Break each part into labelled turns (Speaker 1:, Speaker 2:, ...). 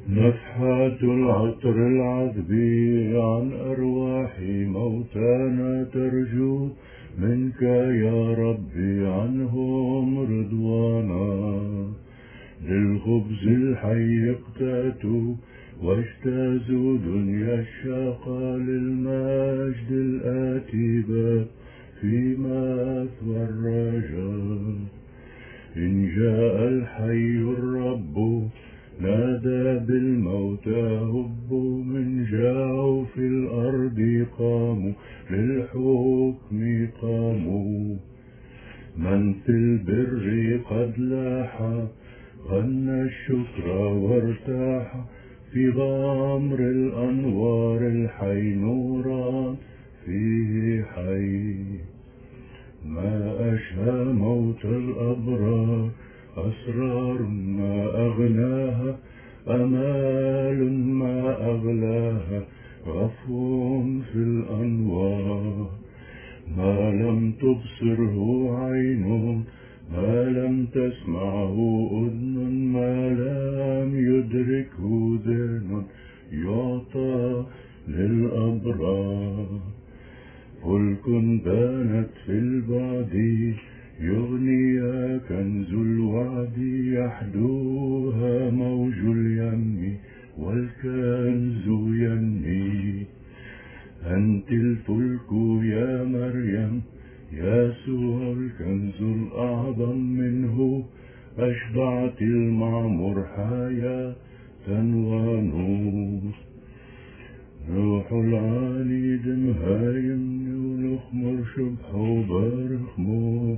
Speaker 1: نفحات العطر العذبي عن أرواح موتانا ترجو منك يا ربي عنهم رضوانا. للخبز الحي اقتاتوا واجتازوا دنيا الشاقة للمجد الآتي بات في مثوى الرجاء. إن جاء الحي الرب نادى بالموتى هبوا من جاعوا في الأرض قاموا للحكم قاموا. من في البر قد لاح غنى الشكر وارتاح في غمر الأنوار الحي نورا فيه حي. ما أشهى موت الأبرار أسرار ما أغناها أمال ما أغلاها غفو في الأنوار. ما لم تبصره عين ما لم تسمعه أذن ما لم يدركه ذهن يعطى للأبرار. فلك بانت في البعد يغنيها كنز الوعد يحدوها موج اليم والكنز ينمي. أنت الفلك يا مريم يسوع الكنز الأعظم منه أشبعت المعمر حياة ونور. روح العالي دمها يمني ونخمر شبح وبرخمور.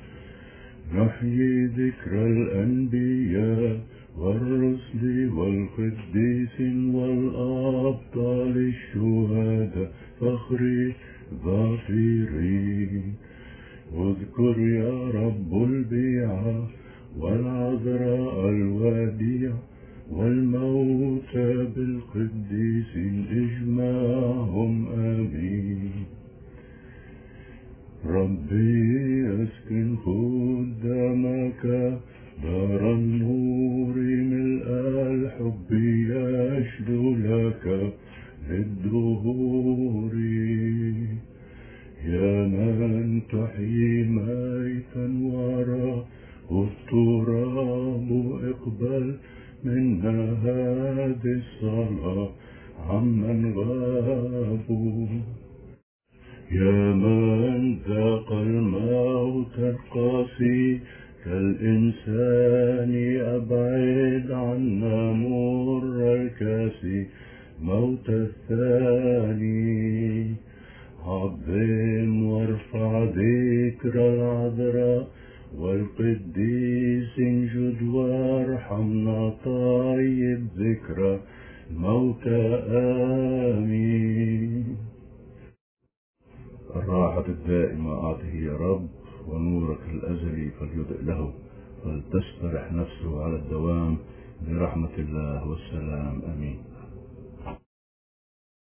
Speaker 1: نحيي ذكرى الأنبياء والرسل والقديسين والأبطال الشهداء فخر ظافرين. اذكر يا رب البيعة والعذراء الوديع والموتى بالقديسين اجمعهم آمين. ربي أسكن قدامك دار النور ملء الحب يشدو لك للدهور. يا من تحيي ميتا وراه التراب اقبل منا هذه الصلاة عمن غابوا. يا من ذاق الموت القاسي كالإنسان أبعد عنا مر الكاسي موت الثاني. عظم وارفع ذكر العذراء والقديس جد وارحمنا طيب ذكرى موتى آمين. الراحة الدائمة أعطه يا رب ونورك الأزلي فليضئ له فلتسترح نفسه على الدوام برحمة الله والسلام آمين.